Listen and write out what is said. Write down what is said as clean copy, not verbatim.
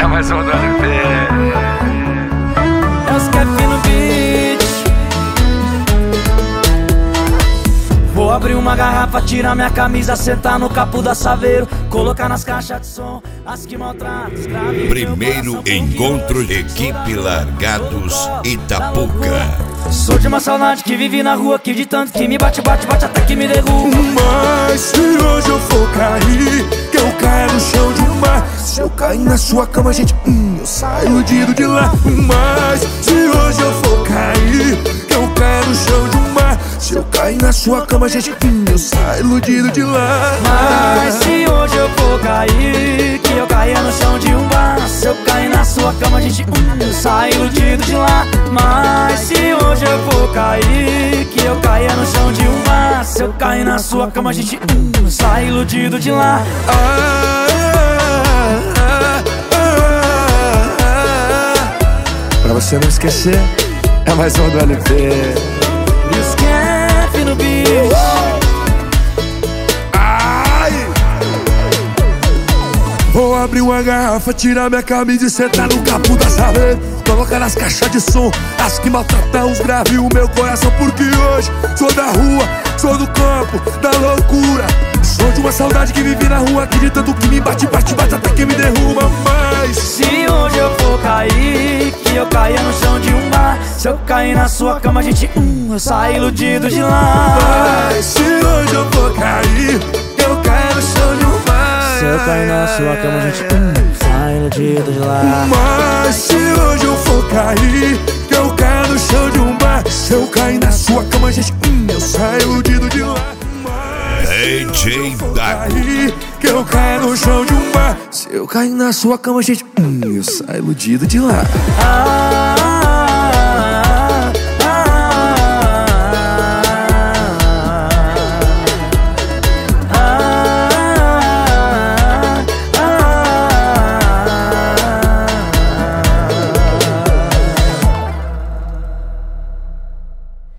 É mais um do LP. É os Kevin no beat. Vou abrir uma garrafa, tirar minha camisa, sentar no capô da Saveiro, colocar nas caixas de som as que maltratam, escravizam. Primeiro encontro equipe Largados Itapuca. Sou de uma saudade que vive na rua, que de tanto que me bate, bate, bate até que me derruba. Mas se hoje eu for cair, que eu caia no chão de um mar. Se eu cair na sua cama, gente, eu saio iludido de lá. Mas se hoje eu for cair, que eu caia no chão de um mar. Se eu cair na sua cama, gente, eu saio iludido de lá. Mas se hoje eu for cair, que eu caia no chão de um bar. Se eu cair na sua cama, gente, eu saio iludido de lá. Mas se hoje eu for cair, que eu caia no chão de um bar. Se eu cair na sua cama, gente, eu saio iludido de lá. Pra você não esquecer, é mais um do LP. E os Kevin no beat. Vou abrir uma garrafa, tirar minha camisa e sentar no capô da Saveiro, colocar nas caixas de som as que maltratam os graves o meu coração. Porque hoje sou da rua, sou do campo, da loucura. Sou de uma saudade que vive na rua, que de tanto que me bate, bate, bate até que me derruba. Mas se hoje eu for cair, que eu caia no chão de um bar. Se eu cair na sua cama, gente, eu saio iludido de lá. Mas se hoje eu for cair, que eu caia no chão de um bar. Se eu cair na sua cama, gente, sai iludido de lá. Mas se hoje eu for cair, que eu caia no chão de um bar. Se eu cair na sua cama, gente, eu saio iludido de lá. DJ Dago. Que eu caia no chão de um bar. Se eu cair na sua cama, gente, eu saio iludido de lá.